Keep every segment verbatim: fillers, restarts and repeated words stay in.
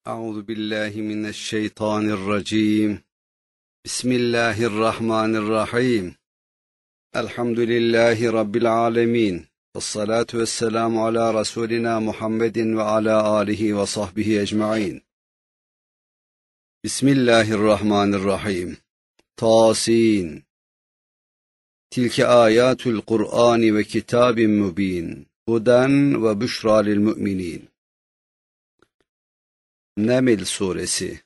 أعوذ بالله من الشيطان الرجيم. بسم الله الرحمن الرحيم. الحمد لله رب العالمين، والصلاة والسلام على رسولنا محمد وعلى آله وصحبه أجمعين. بسم الله الرحمن الرحيم. طاسين. تلك آيات القرآن وكتاب مبين هدى وبشرى للمؤمنين. Neml Suresi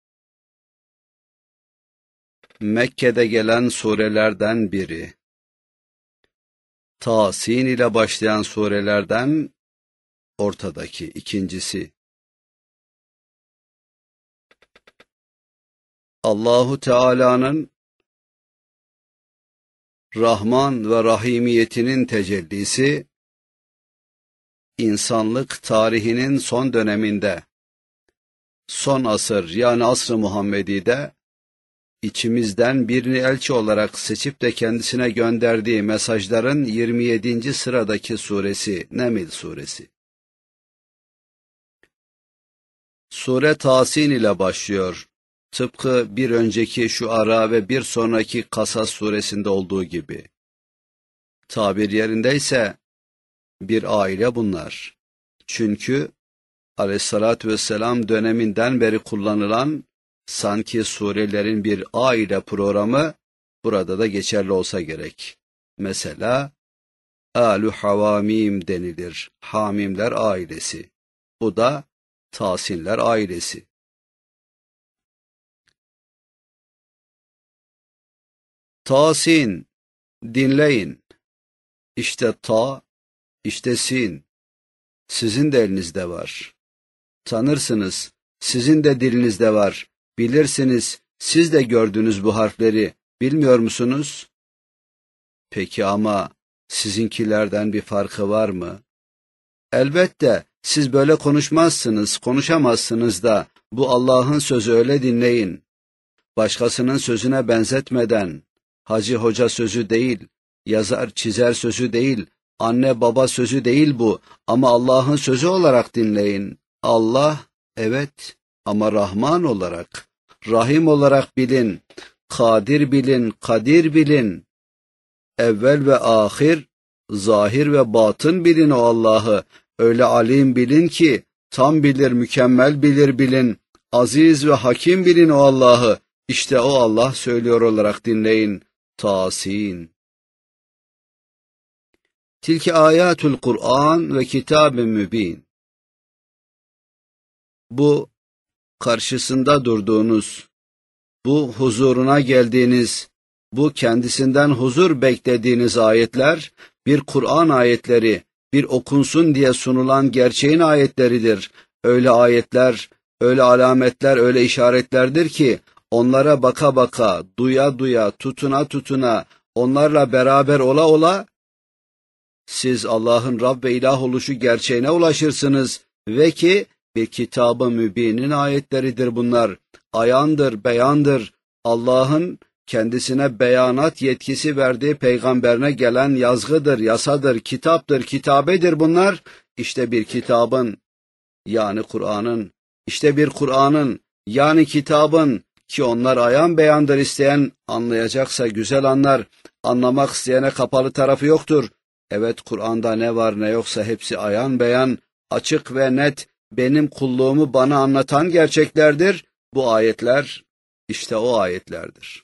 Mekke'de gelen surelerden biri. Tasin ile başlayan surelerden ortadaki ikincisi. Allahu Teala'nın Rahman ve Rahimiyetinin tecellisi, insanlık tarihinin son döneminde, son asır yani asr-ı Muhammedi'de içimizden birini elçi olarak seçip de kendisine gönderdiği mesajların yirmi yedinci sıradaki suresi Neml Suresi. Sure Tasin ile başlıyor. Tıpkı bir önceki Şuara ve bir sonraki Kasas suresinde olduğu gibi. Tabir yerindeyse bir aile bunlar. Çünkü Aleyhissalatü vesselam döneminden beri kullanılan sanki surelerin bir aile programı burada da geçerli olsa gerek. Mesela Âlu Havamim denilir. Hamimler ailesi. Bu da Tasinler ailesi. Tasin, dinleyin. İşte ta, işte sin. Sizin de elinizde var. Tanırsınız, sizin de dilinizde var. Bilirsiniz, siz de gördünüz bu harfleri, bilmiyor musunuz? Peki ama sizinkilerden bir farkı var mı? Elbette, siz böyle konuşmazsınız, konuşamazsınız da, bu Allah'ın sözü, öyle dinleyin. Başkasının sözüne benzetmeden, hacı hoca sözü değil, yazar çizer sözü değil, anne baba sözü değil bu, ama Allah'ın sözü olarak dinleyin. Allah, evet, ama Rahman olarak, Rahim olarak bilin, Kadir bilin, Kadir bilin. Evvel ve ahir, zahir ve batın bilin o Allah'ı. Öyle alim bilin ki, tam bilir, mükemmel bilir bilin. Aziz ve hakim bilin o Allah'ı. İşte o Allah söylüyor olarak dinleyin. Tasin. Tilki ayatul Kur'an ve kitab-ı mübin. Bu, karşısında durduğunuz, bu huzuruna geldiğiniz, bu kendisinden huzur beklediğiniz ayetler, bir Kur'an ayetleri, bir okunsun diye sunulan gerçeğin ayetleridir. Öyle ayetler, öyle alametler, öyle işaretlerdir ki, onlara baka baka, duya duya, tutuna tutuna, onlarla beraber ola ola, siz Allah'ın Rab ve İlah oluşu gerçeğine ulaşırsınız ve ki, bir kitab-ı mübinin ayetleridir bunlar. Ayandır, beyandır. Allah'ın kendisine beyanat yetkisi verdiği peygamberine gelen yazgıdır, yasadır, kitaptır, kitabedir bunlar. İşte bir kitabın, yani Kur'an'ın, işte bir Kur'an'ın, yani kitabın, ki onlar ayan beyandır, isteyen anlayacaksa güzel anlar, anlamak isteyene kapalı tarafı yoktur. Evet, Kur'an'da ne var ne yoksa hepsi ayan beyan, açık ve net, benim kulluğumu bana anlatan gerçeklerdir. Bu ayetler, işte o ayetlerdir.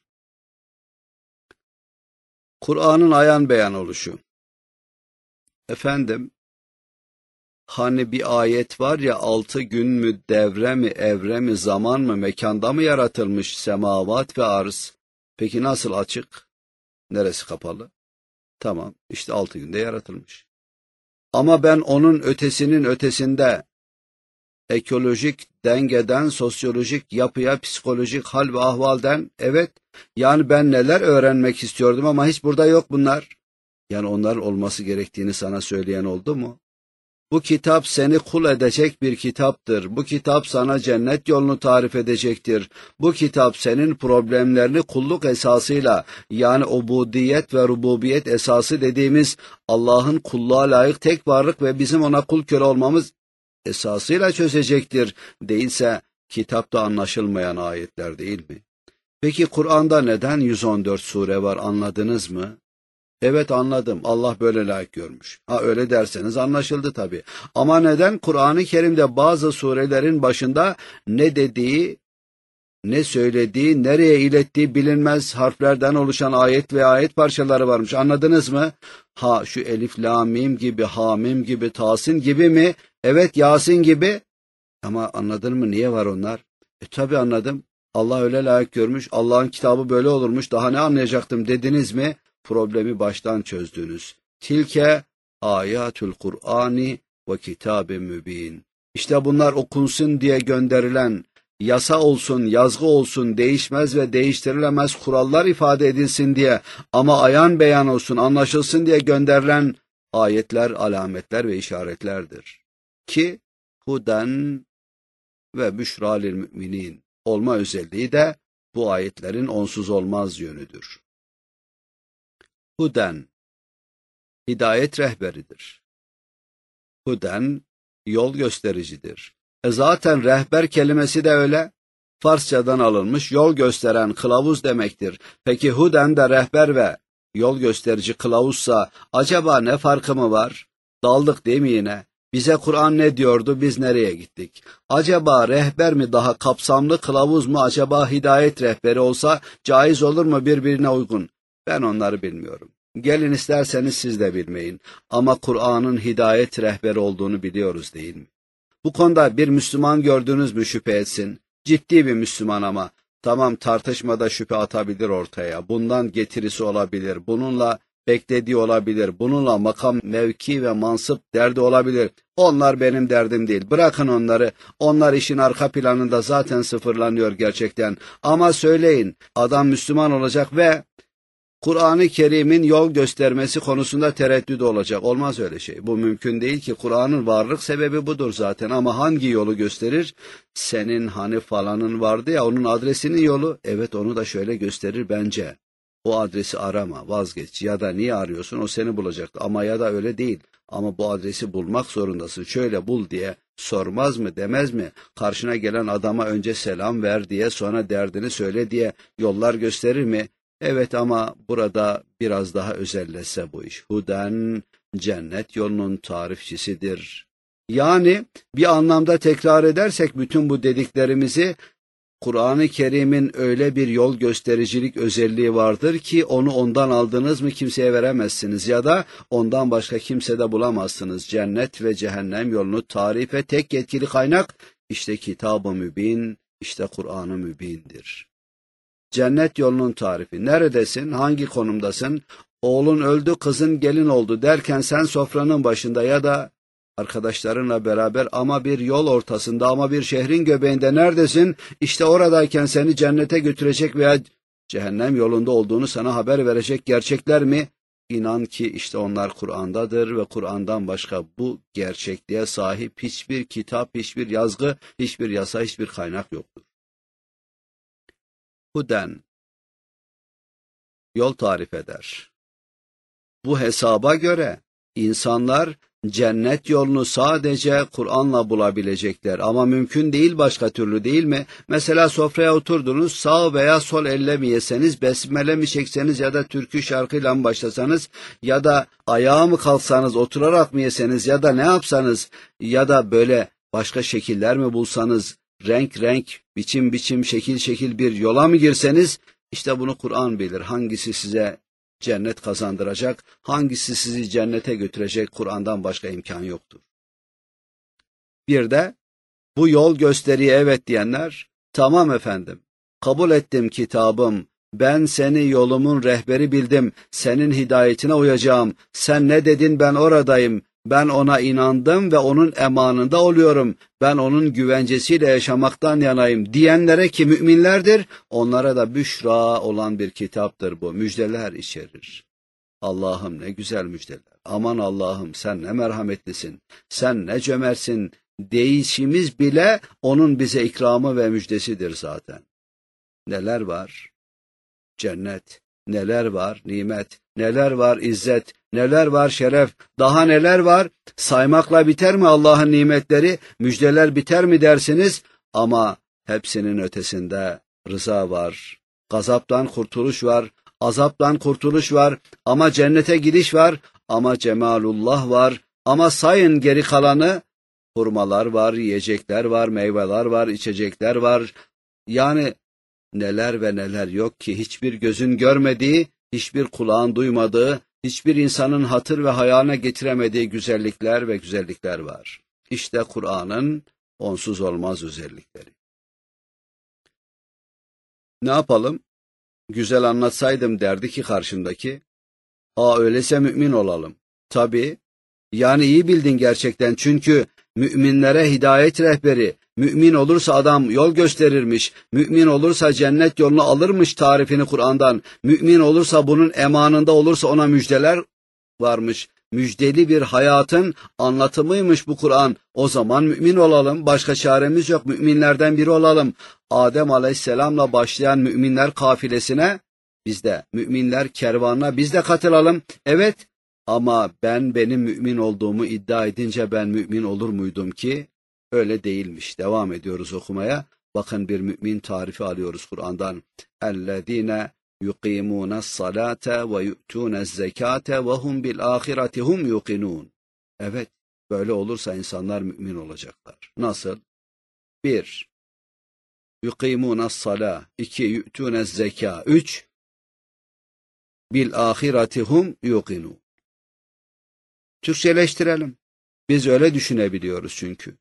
Kur'an'ın ayan beyan oluşu. Efendim, hani bir ayet var ya, altı gün mü, devre mi, evre mi, zaman mı, mekanda mı yaratılmış semavat ve arz? Peki nasıl açık? Neresi kapalı? Tamam, işte altı günde yaratılmış. Ama ben onun ötesinin ötesinde, ekolojik dengeden, sosyolojik yapıya, psikolojik hal ve ahvalden, evet, yani ben neler öğrenmek istiyordum ama hiç burada yok bunlar. Yani onların olması gerektiğini sana söyleyen oldu mu? Bu kitap seni kul edecek bir kitaptır. Bu kitap sana cennet yolunu tarif edecektir. Bu kitap senin problemlerini kulluk esasıyla, yani ubudiyet ve rububiyet esası dediğimiz Allah'ın kulluğa layık tek varlık ve bizim ona kul köle olmamız esasıyla çözecektir. Değilse kitapta anlaşılmayan ayetler değil mi? Peki Kur'an'da neden yüz on dört sure var, anladınız mı? Evet, anladım. Allah böyle layık görmüş. Ha, öyle derseniz anlaşıldı tabii. Ama neden Kur'an-ı Kerim'de bazı surelerin başında ne dediği, ne söylediği, nereye ilettiği bilinmez harflerden oluşan ayet ve ayet parçaları varmış. Anladınız mı? Ha, şu elif, la, mim gibi, ha, mim gibi, tasin gibi mi? Evet, Yasin gibi. Ama anladın mı niye var onlar? E tabii anladım. Allah öyle layık görmüş. Allah'ın kitabı böyle olurmuş. Daha ne anlayacaktım dediniz mi? Problemi baştan çözdünüz. Tilke ayatul Kur'ani ve kitab-ı mübin. İşte bunlar okunsun diye gönderilen, yasa olsun, yazgı olsun, değişmez ve değiştirilemez kurallar ifade edilsin diye, ama ayan beyan olsun, anlaşılsın diye gönderilen ayetler, alametler ve işaretlerdir. Ki huden ve büşra lil müminin olma özelliği de bu ayetlerin onsuz olmaz yönüdür. Huden, hidayet rehberidir. Huden, yol göstericidir. E zaten rehber kelimesi de öyle. Farsçadan alınmış, yol gösteren, kılavuz demektir. Peki huden de rehber ve yol gösterici kılavuzsa acaba ne farkı mı var? Daldık değil mi yine? Bize Kur'an ne diyordu, biz nereye gittik? Acaba rehber mi daha kapsamlı, kılavuz mu? Acaba hidayet rehberi olsa caiz olur mu, birbirine uygun? Ben onları bilmiyorum. Gelin isterseniz siz de bilmeyin. Ama Kur'an'ın hidayet rehberi olduğunu biliyoruz değil mi? Bu konuda bir Müslüman gördünüz mü şüphe etsin. Ciddi bir Müslüman ama. Tamam, tartışmada şüphe atabilir ortaya. Bundan getirisi olabilir. Bununla beklediği olabilir. Bununla makam, mevki ve mansıp derdi olabilir. Onlar benim derdim değil. Bırakın onları. Onlar işin arka planında zaten sıfırlanıyor gerçekten. Ama söyleyin, adam Müslüman olacak ve Kur'an-ı Kerim'in yol göstermesi konusunda tereddüt olacak. Olmaz öyle şey. Bu mümkün değil ki. Kur'an'ın varlık sebebi budur zaten. Ama hangi yolu gösterir? Senin hani falanın vardı ya, onun adresinin yolu. Evet, onu da şöyle gösterir bence. O adresi arama, vazgeç. Ya da niye arıyorsun? O seni bulacaktı. Ama ya da öyle değil. Ama bu adresi bulmak zorundasın. Şöyle bul diye sormaz mı, demez mi? Karşına gelen adama önce selam ver diye, sonra derdini söyle diye yollar gösterir mi? Evet, ama burada biraz daha özellese bu iş. Huden, cennet yolunun tarifçisidir. Yani bir anlamda tekrar edersek bütün bu dediklerimizi, Kur'an-ı Kerim'in öyle bir yol göstericilik özelliği vardır ki onu ondan aldınız mı kimseye veremezsiniz ya da ondan başka kimsede bulamazsınız. Cennet ve cehennem yolunu tarife tek yetkili kaynak işte Kitab-ı Mübin, işte Kur'an-ı Mübin'dir. Cennet yolunun tarifi. Neredesin? Hangi konumdasın? Oğlun öldü, kızın gelin oldu derken sen sofranın başında ya da arkadaşlarınla beraber ama bir yol ortasında, ama bir şehrin göbeğinde neredesin? İşte oradayken seni cennete götürecek veya cehennem yolunda olduğunu sana haber verecek gerçekler mi? İnan ki işte onlar Kur'an'dadır ve Kur'an'dan başka bu gerçekliğe sahip hiçbir kitap, hiçbir yazgı, hiçbir yasa, hiçbir kaynak yoktur. Huden, yol tarif eder. Bu hesaba göre insanlar cennet yolunu sadece Kur'an'la bulabilecekler ama mümkün değil başka türlü, değil mi? Mesela sofraya oturdunuz, sağ veya sol elle mi yeseniz, besmele mi çekseniz ya da türkü şarkıyla mı başlasanız ya da ayağa mı kalksanız, oturarak mı yeseniz ya da ne yapsanız ya da böyle başka şekiller mi bulsanız, renk renk, biçim biçim, şekil şekil bir yola mı girseniz, işte bunu Kur'an bilir. Hangisi size cennet kazandıracak, hangisi sizi cennete götürecek, Kur'an'dan başka imkan yoktur. Bir de bu yol gösteriye evet diyenler, tamam efendim, kabul ettim kitabım, ben seni yolumun rehberi bildim, senin hidayetine uyacağım, sen ne dedin ben oradayım, ben ona inandım ve onun emanında oluyorum, ben onun güvencesiyle yaşamaktan yanayım diyenlere ki müminlerdir, onlara da büşra olan bir kitaptır bu, müjdeler içerir. Allah'ım ne güzel müjdeler, aman Allah'ım sen ne merhametlisin, sen ne cömertsin, değişimiz bile onun bize ikramı ve müjdesidir zaten. Neler var? Cennet, neler var? Nimet, neler var? İzzet, neler var? Şeref, daha neler var? Saymakla biter mi Allah'ın nimetleri? Müjdeler biter mi dersiniz? Ama hepsinin ötesinde rıza var. Gazaptan kurtuluş var, azaptan kurtuluş var, ama cennete gidiş var, ama cemalullah var, ama sayın geri kalanı, hurmalar var, yiyecekler var, meyveler var, içecekler var. Yani neler ve neler yok ki hiçbir gözün görmediği, hiçbir kulağın duymadığı, hiçbir insanın hatır ve hayalına getiremediği güzellikler ve güzellikler var. İşte Kur'an'ın onsuz olmaz özellikleri. Ne yapalım? Güzel anlatsaydım derdi ki karşımdaki, ''Aa öyleyse mümin olalım.'' Tabii, yani iyi bildin gerçekten, çünkü müminlere hidayet rehberi, mümin olursa adam yol gösterirmiş, mümin olursa cennet yolunu alırmış tarifini Kur'an'dan, mümin olursa bunun emanında olursa ona müjdeler varmış. Müjdeli bir hayatın anlatımıymış bu Kur'an. O zaman mümin olalım, başka çaremiz yok, müminlerden biri olalım. Adem Aleyhisselam'la başlayan müminler kafilesine, biz de müminler kervanına biz de katılalım. Evet, ama ben benim mümin olduğumu iddia edince ben mümin olur muydum ki? Öyle değilmiş. Devam ediyoruz okumaya. Bakın bir mümin tarifi alıyoruz Kur'an'dan. اَلَّذ۪ينَ يُقِيمُونَ الصَّلَاةَ وَيُؤْتُونَ الزَّكَاةَ وَهُمْ بِالْآخِرَةِ هُمْ يُقِنُونَ. Evet, böyle olursa insanlar mümin olacaklar. Nasıl? Bir, يُقِيمُونَ الصَّلَاةِ. İki, يُؤْتُونَ الزَّكَاةِ. Üç, بِالْآخِرَةِ هُمْ يُقِنُونَ. Türkçeleştirelim. Biz öyle düşünebiliyoruz çünkü.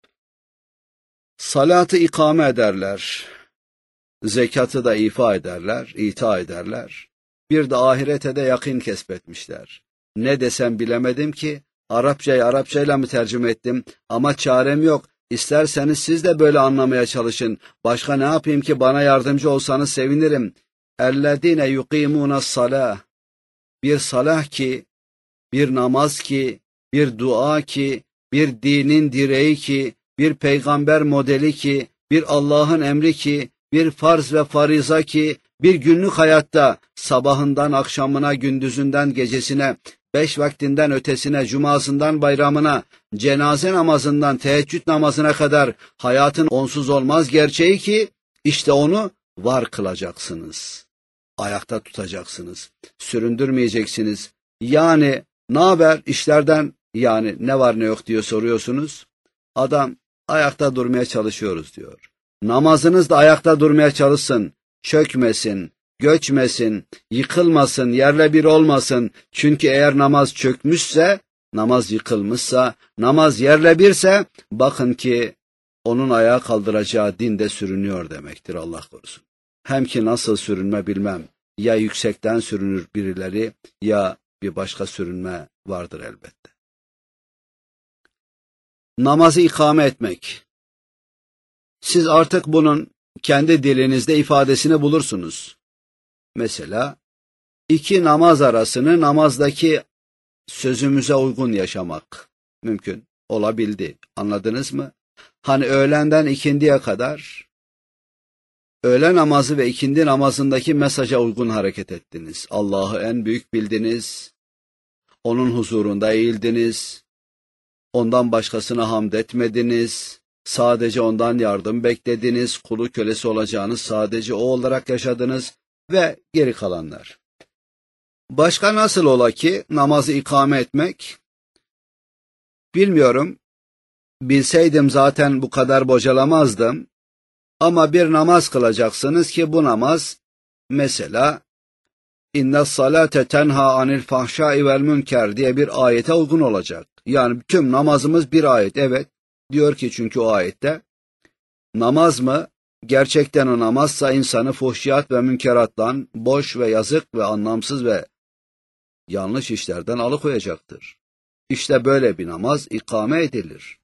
Salatı ikame ederler. Zekatı da ifa ederler, ita ederler. Bir de ahirete de yakın kesbetmişler. Ne desem bilemedim ki, Arapçayı Arapçayla mı tercüme ettim, ama çarem yok. İsterseniz siz de böyle anlamaya çalışın. Başka ne yapayım ki, bana yardımcı olsanız sevinirim. اَلَّذ۪ينَ يُقِيمُونَ الصَّلَاةِ. Bir salah ki, bir namaz ki, bir dua ki, bir dinin direği ki, bir peygamber modeli ki, bir Allah'ın emri ki, bir farz ve fariza ki, bir günlük hayatta sabahından akşamına, gündüzünden gecesine, beş vaktinden ötesine, cumasından bayramına, cenaze namazından teheccüd namazına kadar hayatın onsuz olmaz gerçeği ki, işte onu var kılacaksınız. Ayakta tutacaksınız. Süründürmeyeceksiniz. Yani ne haber işlerden, yani ne var ne yok diyor soruyorsunuz. Adam ayakta durmaya çalışıyoruz diyor. Namazınız da ayakta durmaya çalışsın. Çökmesin, göçmesin, yıkılmasın, yerle bir olmasın. Çünkü eğer namaz çökmüşse, namaz yıkılmışsa, namaz yerle birse, bakın ki onun ayağa kaldıracağı dinde sürünüyor demektir, Allah korusun. Hem ki nasıl sürünme bilmem. Ya yüksekten sürünür birileri, ya bir başka sürünme vardır elbette. Namazı ikame etmek. Siz artık bunun kendi dilinizde ifadesini bulursunuz. Mesela iki namaz arasını namazdaki sözümüze uygun yaşamak mümkün olabildi. Anladınız mı? Hani öğlenden ikindiye kadar öğle namazı ve ikindi namazındaki mesaja uygun hareket ettiniz. Allah'ı en büyük bildiniz. Onun huzurunda eğildiniz. Ondan başkasına hamd etmediniz. Sadece ondan yardım beklediniz. Kulu kölesi olacağınız sadece o olarak yaşadınız ve geri kalanlar. Başka nasıl ola ki namazı ikame etmek? Bilmiyorum. Bilseydim zaten bu kadar bocalamazdım. Ama bir namaz kılacaksınız ki bu namaz mesela İnne salate tenha anil fahşai vel münker diye bir ayete uygun olacak. Yani tüm namazımız bir ayet. Evet diyor ki çünkü o ayette namaz mı? Gerçekten o namazsa insanı fuhşiyat ve münkerattan, boş ve yazık ve anlamsız ve yanlış işlerden alıkoyacaktır. İşte böyle bir namaz ikame edilir.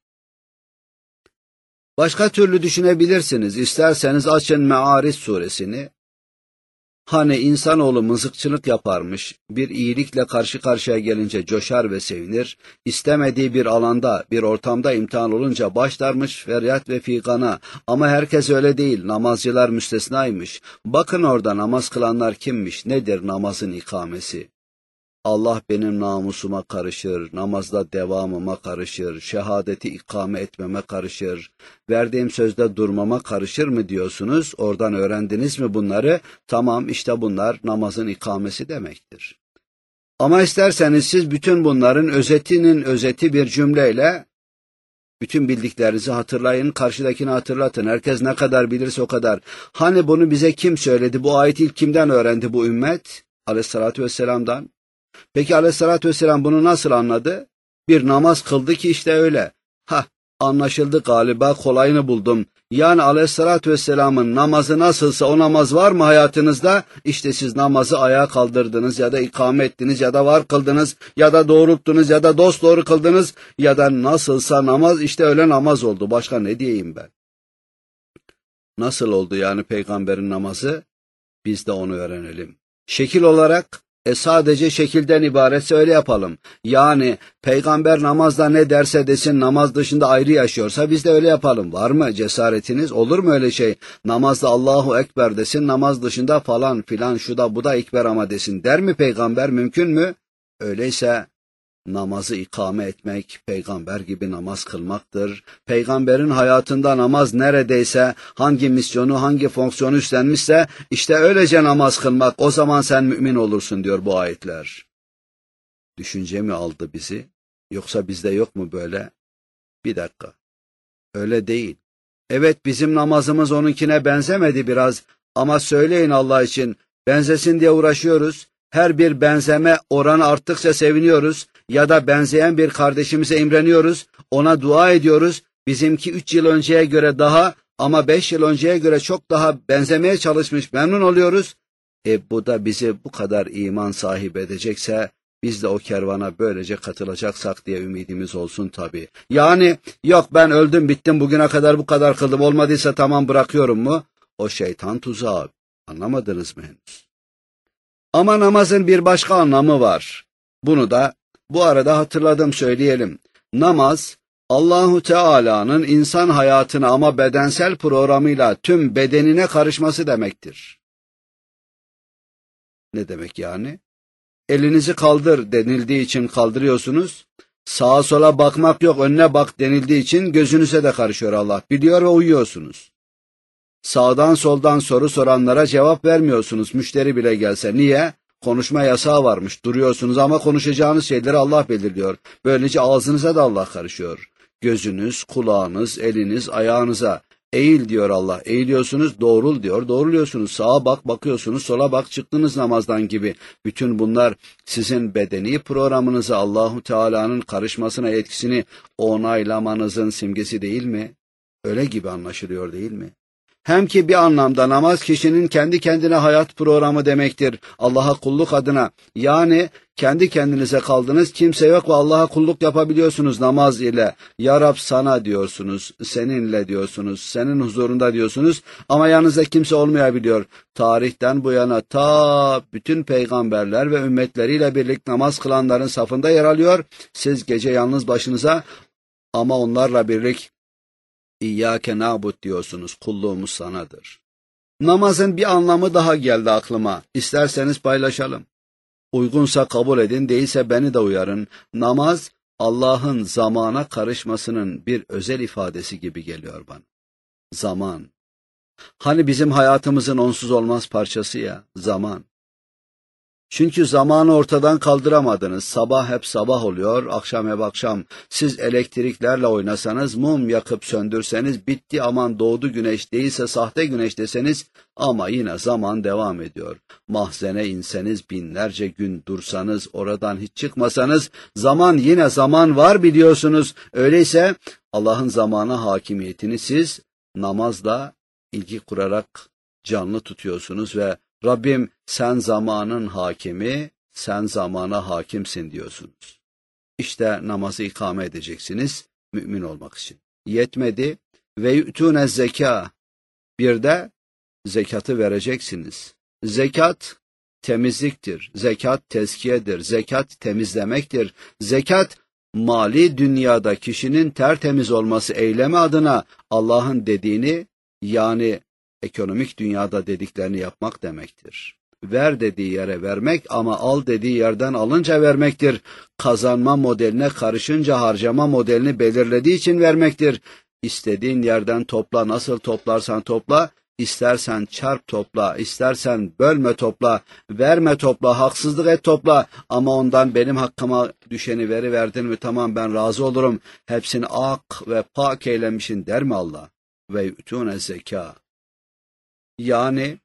Başka türlü düşünebilirsiniz. İsterseniz açın Me'arij suresini. Hani insanoğlu mızıkçılık yaparmış, bir iyilikle karşı karşıya gelince coşar ve sevinir, istemediği bir alanda, bir ortamda imtihan olunca başlarmış feryat ve figana, ama herkes öyle değil, namazcılar müstesnaymış. Bakın orada namaz kılanlar kimmiş, nedir namazın ikamesi? Allah benim namusuma karışır, namazda devamıma karışır, şehadeti ikame etmeme karışır, verdiğim sözde durmama karışır mı diyorsunuz? Oradan öğrendiniz mi bunları? Tamam, işte bunlar namazın ikamesi demektir. Ama isterseniz siz bütün bunların özetinin özeti bir cümleyle bütün bildiklerinizi hatırlayın, karşıdakini hatırlatın. Herkes ne kadar bilirse o kadar. Hani bunu bize kim söyledi? Bu ayeti ilk kimden öğrendi bu ümmet? Aleyhissalatü vesselam'dan. Peki Aleyhissalatü vesselam bunu nasıl anladı? Bir namaz kıldı ki işte öyle. Hah, anlaşıldı galiba, kolayını buldum. Yani Aleyhissalatü vesselamın namazı nasılsa o namaz var mı hayatınızda? İşte siz namazı ayağa kaldırdınız ya da ikame ettiniz ya da var kıldınız ya da doğrulttunuz ya da dosdoğru kıldınız ya da nasılsa namaz işte öyle namaz oldu. Başka ne diyeyim ben? Nasıl oldu yani peygamberin namazı? Biz de onu öğrenelim. Şekil olarak E sadece şekilden ibaretse öyle yapalım. Yani peygamber namazda ne derse desin, namaz dışında ayrı yaşıyorsa biz de öyle yapalım. Var mı cesaretiniz? Olur mu öyle şey? Namazda Allahu Ekber desin, namaz dışında falan filan şu da bu da ekber ama desin. Der mi peygamber? Mümkün mü? Öyleyse namazı ikame etmek, peygamber gibi namaz kılmaktır. Peygamberin hayatında namaz neredeyse hangi misyonu, hangi fonksiyonu üstlenmişse işte öylece namaz kılmak, o zaman sen mümin olursun diyor bu ayetler. Düşünce mi aldı bizi? Yoksa bizde yok mu böyle? Bir dakika. Öyle değil. Evet, bizim namazımız onunkine benzemedi biraz ama söyleyin Allah için, benzesin diye uğraşıyoruz. Her bir benzeme oranı arttıkça seviniyoruz ya da benzeyen bir kardeşimize imreniyoruz, ona dua ediyoruz. Bizimki üç yıl önceye göre daha ama beş yıl önceye göre çok daha benzemeye çalışmış, memnun oluyoruz. E bu da bizi bu kadar iman sahibi edecekse biz de o kervana böylece katılacaksak diye ümidimiz olsun tabii. Yani yok ben öldüm bittim bugüne kadar bu kadar kıldım olmadıysa tamam bırakıyorum mu? O şeytan tuzağı. Anlamadınız mı henüz? Ama namazın bir başka anlamı var. Bunu da bu arada hatırladım söyleyelim. Namaz, Allahu Teala'nın insan hayatına ama bedensel programıyla tüm bedenine karışması demektir. Ne demek yani? Elinizi kaldır denildiği için kaldırıyorsunuz. Sağa sola bakmak yok, önüne bak denildiği için gözünüze de karışıyor Allah. Biliyor ve uyuyorsunuz. Sağdan soldan soru soranlara cevap vermiyorsunuz, müşteri bile gelse. Niye? Konuşma yasağı varmış, duruyorsunuz ama konuşacağınız şeyleri Allah belirliyor. Böylece ağzınıza da Allah karışıyor. Gözünüz, kulağınız, eliniz, ayağınıza eğil diyor Allah. Eğiliyorsunuz, doğrul diyor, doğruluyorsunuz. Sağa bak, bakıyorsunuz, sola bak, çıktınız namazdan gibi. Bütün bunlar sizin bedeni programınıza Allahu Teala'nın karışmasına etkisini onaylamanızın simgesi değil mi? Öyle gibi anlaşılıyor değil mi? Hem ki bir anlamda namaz kişinin kendi kendine hayat programı demektir. Allah'a kulluk adına. Yani kendi kendinize kaldınız, kimse yok ve Allah'a kulluk yapabiliyorsunuz namaz ile. Ya Rab sana diyorsunuz, seninle diyorsunuz, senin huzurunda diyorsunuz ama yanınızda kimse olmayabiliyor. Tarihten bu yana ta bütün peygamberler ve ümmetleriyle birlikte namaz kılanların safında yer alıyor. Siz gece yalnız başınıza ama onlarla birlik İyyâke na'bud diyorsunuz, kulluğumuz sanadır. Namazın bir anlamı daha geldi aklıma. İsterseniz paylaşalım. Uygunsa kabul edin, değilse beni de uyarın. Namaz, Allah'ın zamana karışmasının bir özel ifadesi gibi geliyor bana. Zaman. Hani bizim hayatımızın onsuz olmaz parçası ya, zaman. Çünkü zamanı ortadan kaldıramadınız. Sabah hep sabah oluyor, akşam hep akşam. Siz elektriklerle oynasanız, mum yakıp söndürseniz, bitti aman doğdu güneş değilse sahte güneş deseniz ama yine zaman devam ediyor. Mahzene inseniz, binlerce gün dursanız, oradan hiç çıkmasanız, zaman yine zaman var biliyorsunuz. Öyleyse Allah'ın zamana hakimiyetini siz namazla ilgi kurarak canlı tutuyorsunuz ve Rabbim sen zamanın hakimi, sen zamana hakimsin diyorsunuz. İşte namazı ikame edeceksiniz mümin olmak için. Yetmedi ve yu'tûne zekâ. Bir de zekatı vereceksiniz. Zekat temizliktir, zekat tezkiyedir, zekat temizlemektir. Zekat mali dünyada kişinin tertemiz olması eylemi adına Allah'ın dediğini yani ekonomik dünyada dediklerini yapmak demektir. ver dediği yere vermek ama al dediği yerden alınca vermektir. Kazanma modeline karışınca harcama modelini belirlediği için vermektir. İstediğin yerden topla, nasıl toplarsan topla, istersen çarp topla, istersen bölme topla, verme topla, haksızlık et topla ama ondan benim hakkıma düşeni veriverdin mi tamam ben razı olurum, hepsini ak ve pak eylemişin der mi Allah? Ve yu'tûne zekâ. Yani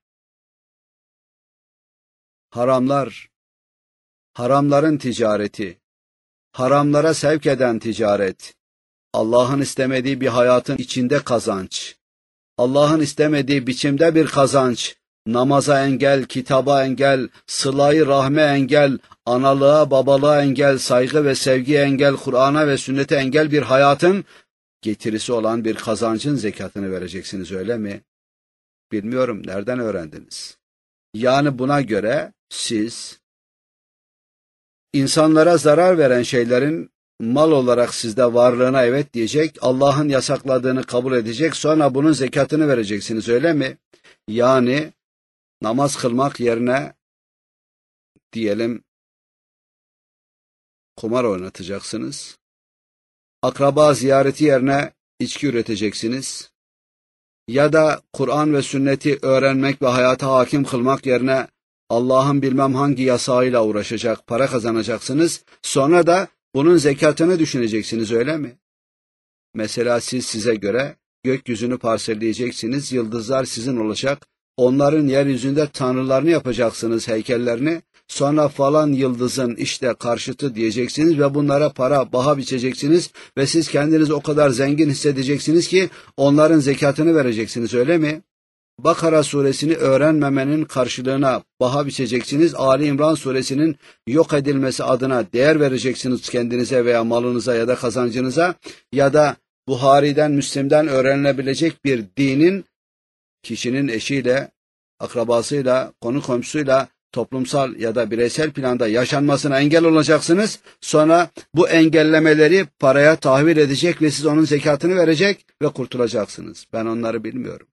haramlar, haramların ticareti, haramlara sevk eden ticaret, Allah'ın istemediği bir hayatın içinde kazanç, Allah'ın istemediği biçimde bir kazanç, namaza engel, kitaba engel, sıla-i rahme engel, analığa, babalığa engel, saygı ve sevgiye engel, Kur'an'a ve sünnete engel bir hayatın getirisi olan bir kazancın zekatını vereceksiniz, öyle mi? Bilmiyorum, nereden öğrendiniz? Yani buna göre siz insanlara zarar veren şeylerin mal olarak sizde varlığına evet diyecek, Allah'ın yasakladığını kabul edecek, sonra bunun zekatını vereceksiniz, öyle mi? Yani namaz kılmak yerine diyelim kumar oynatacaksınız, akraba ziyareti yerine içki üreteceksiniz ya da Kur'an ve sünneti öğrenmek ve hayata hakim kılmak yerine Allah'ın bilmem hangi yasağıyla uğraşacak, para kazanacaksınız, sonra da bunun zekatını düşüneceksiniz, öyle mi? Mesela siz size göre gökyüzünü parselleyeceksiniz, yıldızlar sizin olacak, onların yeryüzünde tanrılarını yapacaksınız, heykellerini, sonra falan yıldızın işte karşıtı diyeceksiniz ve bunlara para, baha biçeceksiniz ve siz kendinizi o kadar zengin hissedeceksiniz ki onların zekatını vereceksiniz, öyle mi? Bakara suresini öğrenmemenin karşılığına baha biçeceksiniz, Ali İmran suresinin yok edilmesi adına değer vereceksiniz kendinize veya malınıza ya da kazancınıza, ya da Buhari'den, Müslim'den öğrenilebilecek bir dinin kişinin eşiyle, akrabasıyla, konu komşusuyla toplumsal ya da bireysel planda yaşanmasına engel olacaksınız. Sonra bu engellemeleri paraya tahvil edecek ve siz onun zekatını verecek ve kurtulacaksınız. Ben onları bilmiyorum.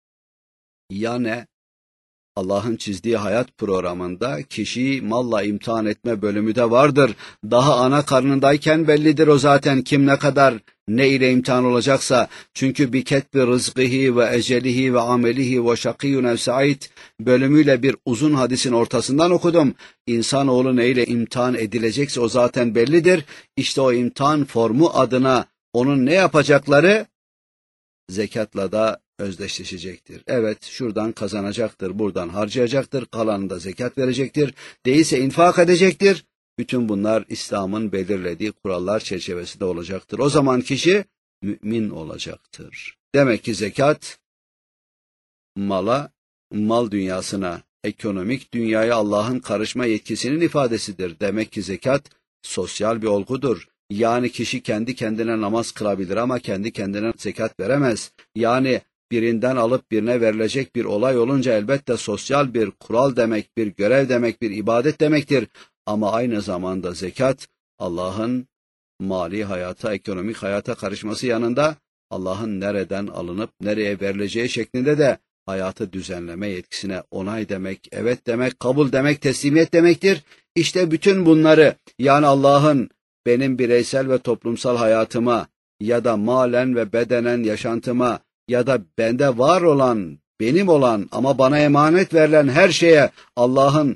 Ya ne? Allah'ın çizdiği hayat programında kişiyi malla imtihan etme bölümü de vardır. Daha ana karnındayken bellidir o zaten kim ne kadar ne ile imtihan olacaksa. Çünkü bi ketbi rızkıhi ve ecelihi ve amelihi ve şakiyyun ev sa'id bölümüyle bir uzun hadisin ortasından okudum. İnsanoğlu ne ile imtihan edilecekse o zaten bellidir. İşte o imtihan formu adına onun ne yapacakları zekatla da özdeşleşecektir. Evet, şuradan kazanacaktır, buradan harcayacaktır, kalanını da zekat verecektir, değilse infak edecektir. Bütün bunlar İslam'ın belirlediği kurallar çerçevesinde olacaktır. O zaman kişi mümin olacaktır. Demek ki zekat, mala, mal dünyasına, ekonomik dünyaya Allah'ın karışma yetkisinin ifadesidir. Demek ki zekat, sosyal bir olgudur. Yani kişi kendi kendine namaz kılabilir ama kendi kendine zekat veremez. Yani birinden alıp birine verilecek bir olay olunca elbette sosyal bir kural demek, bir görev demek, bir ibadet demektir. Ama aynı zamanda zekat, Allah'ın mali hayata, ekonomik hayata karışması yanında Allah'ın nereden alınıp nereye verileceği şeklinde de hayatı düzenleme yetkisine onay demek, evet demek, kabul demek, teslimiyet demektir. İşte bütün bunları, yani Allah'ın benim bireysel ve toplumsal hayatıma ya da malen ve bedenen yaşantıma ya da bende var olan, benim olan ama bana emanet verilen her şeye Allah'ın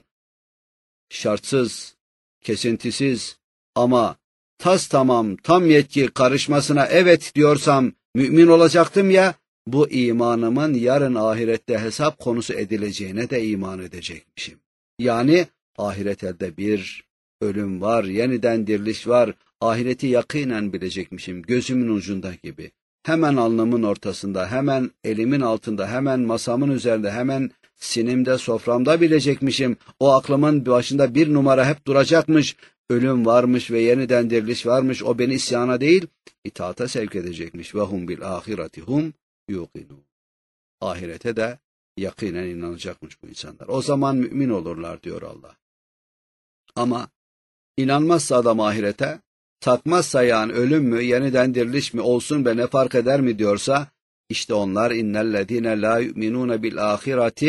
şartsız, kesintisiz ama tas tamam, tam yetki karışmasına evet diyorsam mümin olacaktım ya, bu imanımın yarın ahirette hesap konusu edileceğine de iman edecekmişim. Yani ahiret elde bir ölüm var, yeniden diriliş var, ahireti yakinen bilecekmişim, gözümün ucunda gibi. Hemen alnımın ortasında, hemen elimin altında, hemen masamın üzerinde, hemen sinimde, soframda bilecekmişim. O aklımın başında bir numara hep duracakmış. Ölüm varmış ve yeniden diriliş varmış. O beni isyana değil, itaata sevk edecekmiş. Ve hum bil ahireti hum yuqinun. Ahirete de yakinen inanacakmış bu insanlar. O zaman mümin olurlar diyor Allah. Ama inanmazsa adam ahirete, takmazsa yani ölüm mü, yeniden diriliş mi olsun be ne fark eder mi diyorsa, işte onlar innellezine la yu'minune bil ahireti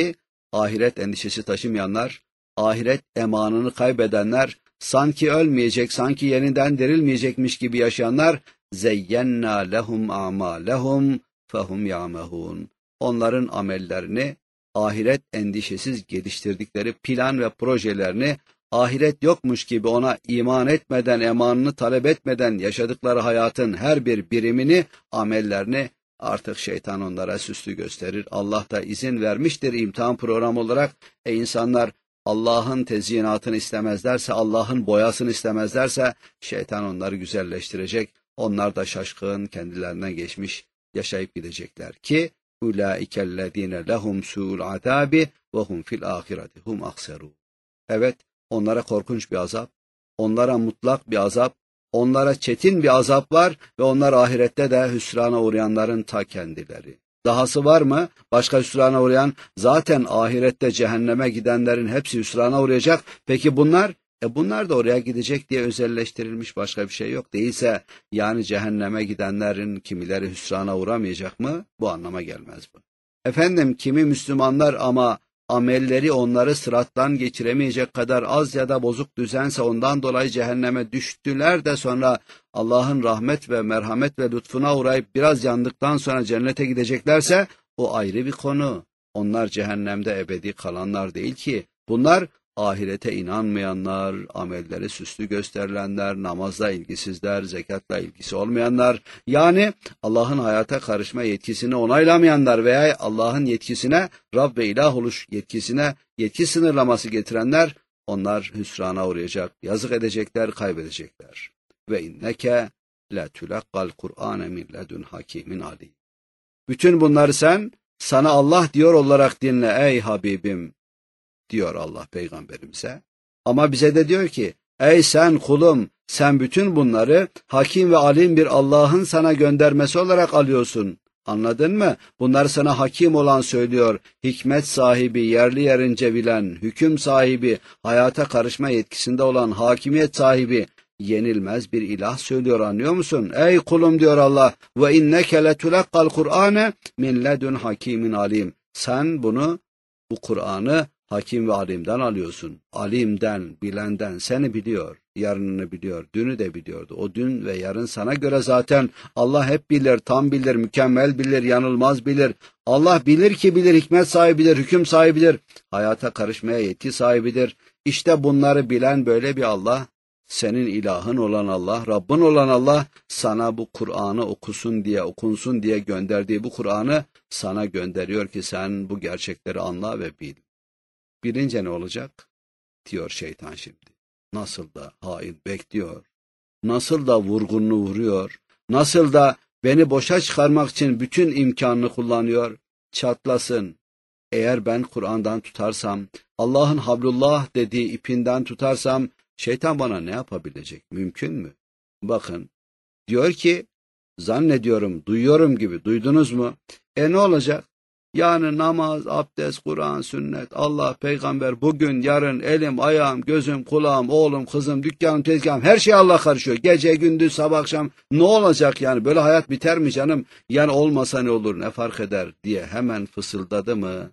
ahiret endişesi taşımayanlar, ahiret emanını kaybedenler, sanki ölmeyecek, sanki yeniden dirilmeyecekmiş gibi yaşayanlar, zeyyenna lehum a'malehum fehum ya'mehun. Onların amellerini, ahiret endişesiz geliştirdikleri plan ve projelerini, ahiret yokmuş gibi ona iman etmeden, emanını talep etmeden yaşadıkları hayatın her bir birimini, amellerini artık şeytan onlara süslü gösterir. Allah da izin vermiştir imtihan programı olarak. E insanlar Allah'ın tezyinatını istemezlerse, Allah'ın boyasını istemezlerse şeytan onları güzelleştirecek. Onlar da şaşkın, kendilerinden geçmiş yaşayıp gidecekler ki ulaikellezine lehum su'ul azabi ve hum fil ahireti hum ahserun. Evet, onlara korkunç bir azap, onlara mutlak bir azap, onlara çetin bir azap var ve onlar ahirette de hüsrana uğrayanların ta kendileri. Dahası var mı? Başka hüsrana uğrayan, zaten ahirette cehenneme gidenlerin hepsi hüsrana uğrayacak. Peki bunlar? E bunlar da oraya gidecek diye özelleştirilmiş, başka bir şey yok. Değilse yani cehenneme gidenlerin kimileri hüsrana uğramayacak mı? Bu anlama gelmez bu. Efendim kimi Müslümanlar ama amelleri onları sırattan geçiremeyecek kadar az ya da bozuk düzense ondan dolayı cehenneme düştüler de sonra Allah'ın rahmet ve merhamet ve lütfuna uğrayıp biraz yandıktan sonra cennete gideceklerse o ayrı bir konu. Onlar cehennemde ebedi kalanlar değil ki. Bunlar ahirete inanmayanlar, amelleri süslü gösterilenler, namazla ilgisizler, zekatla ilgisi olmayanlar, yani Allah'ın hayata karışma yetkisini onaylamayanlar veya Allah'ın yetkisine, Rab ve ilah oluş yetkisine yetki sınırlaması getirenler, onlar hüsrana uğrayacak, yazık edecekler, kaybedecekler. Ve inneke la tulaqqal Kur'ane min ledun hakimin alim. Bütün bunları sen, sana Allah diyor olarak dinle ey Habibim, diyor Allah peygamberimize. Ama bize de diyor ki, ey sen kulum, sen bütün bunları hakim ve alim bir Allah'ın sana göndermesi olarak alıyorsun. Anladın mı? Bunları sana hakim olan söylüyor. Hikmet sahibi, yerli yerince bilen, hüküm sahibi, hayata karışma yetkisinde olan hakimiyet sahibi, yenilmez bir ilah söylüyor, anlıyor musun? Ey kulum diyor Allah, ve inneke letulaqqal Kur'ane min ledun hakimin alim. Sen bunu, bu Kur'an'ı hakim ve alimden alıyorsun. Alimden, bilenden, seni biliyor, yarınını biliyor, dünü de biliyordu. O dün ve yarın sana göre zaten Allah hep bilir, tam bilir, mükemmel bilir, yanılmaz bilir. Allah bilir ki bilir, hikmet sahibidir, hüküm sahibidir, hayata karışmaya yetki sahibidir. İşte bunları bilen böyle bir Allah, senin ilahın olan Allah, Rabbin olan Allah, sana bu Kur'an'ı okusun diye, okunsun diye gönderdiği bu Kur'an'ı sana gönderiyor ki sen bu gerçekleri anla ve bil. Bilince ne olacak? Diyor şeytan şimdi. Nasıl da hain bekliyor, nasıl da vurgununu vuruyor, nasıl da beni boşa çıkarmak için bütün imkanını kullanıyor. Çatlasın. Eğer ben Kur'an'dan tutarsam, Allah'ın hablullah dediği ipinden tutarsam, şeytan bana ne yapabilecek? Mümkün mü? Bakın, diyor ki, zannediyorum, duyuyorum gibi, duydunuz mu? E ne olacak? Yani namaz, abdest, Kur'an, sünnet, Allah, peygamber, bugün, yarın, elim, ayağım, gözüm, kulağım, oğlum, kızım, dükkanım, tezgahım, her şey Allah karışıyor. Gece, gündüz, sabah, akşam ne olacak yani? Böyle hayat biter mi canım? Yani olmasa ne olur, ne fark eder diye hemen fısıldadı mı?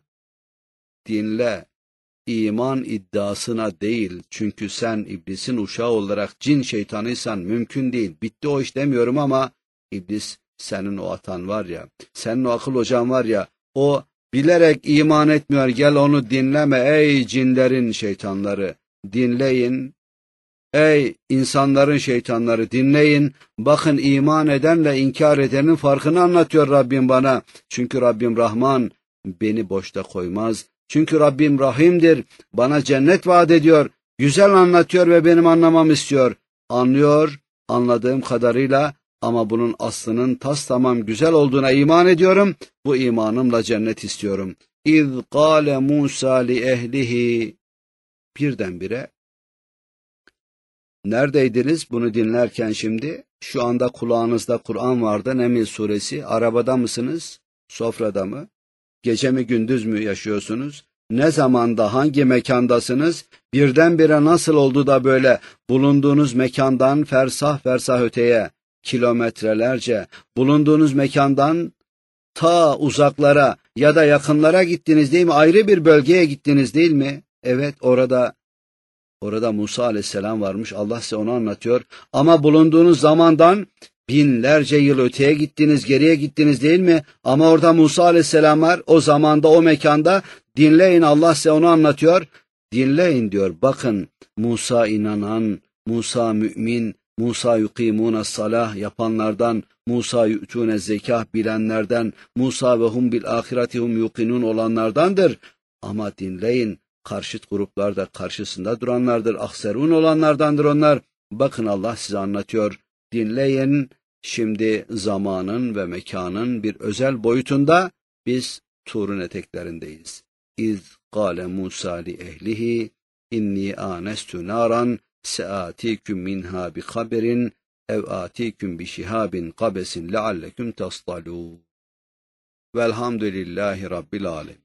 Dinle, iman iddiasına değil. Çünkü sen iblisin uşağı olarak cin şeytanıysan mümkün değil. Bitti o iş demiyorum ama iblis senin o atan var ya, senin o akıl hocan var ya, o bilerek iman etmiyor, gel onu dinleme ey cinlerin şeytanları, dinleyin. Ey insanların şeytanları dinleyin, bakın iman edenle inkar edenin farkını anlatıyor Rabbim bana. Çünkü Rabbim Rahman, beni boşta koymaz. Çünkü Rabbim Rahim'dir, bana cennet vaat ediyor, güzel anlatıyor ve benim anlamamı istiyor. Anlıyor, anladığım kadarıyla. Ama bunun aslının tastamam güzel olduğuna iman ediyorum. Bu imanımla cennet istiyorum. İz kâle Musa li ehlihi. Birdenbire, neredeydiniz bunu dinlerken şimdi? Şu anda kulağınızda Kur'an vardı, Neml suresi. Arabada mısınız? Sofrada mı? Gece mi gündüz mü yaşıyorsunuz? Ne zamanda, hangi mekandasınız? Birdenbire nasıl oldu da böyle bulunduğunuz mekandan fersah fersah öteye, kilometrelerce, bulunduğunuz mekandan ta uzaklara, Ya da yakınlara gittiniz değil mi? Ayrı bir bölgeye gittiniz değil mi? Evet, orada orada Musa aleyhisselam varmış. Allah size onu anlatıyor. Ama bulunduğunuz zamandan binlerce yıl öteye gittiniz, geriye gittiniz değil mi? Ama orada Musa aleyhisselam var. O zamanda, o mekanda dinleyin, Allah size onu anlatıyor. Dinleyin diyor. Bakın, Musa inanan, Musa mümin, Musa yukimune salah yapanlardan, Musa yu'tune zekah bilenlerden, Musa ve hum bil ahireti hum yuqinun olanlardandır. Ama dinleyin, karşıt gruplarda karşısında duranlardır, ahserun olanlardandır onlar. Bakın, Allah size anlatıyor. Dinleyin. Şimdi zamanın ve mekanın bir özel boyutunda biz Tur'un eteklerindeyiz. İz kâle Musa li ehlihi inni ânestu nâran seâtiküm minhâ bi haberin ev âtiküm bi şihabin kabesin lealleküm tastalûn. Velhamdülillahi Rabbil âlemin.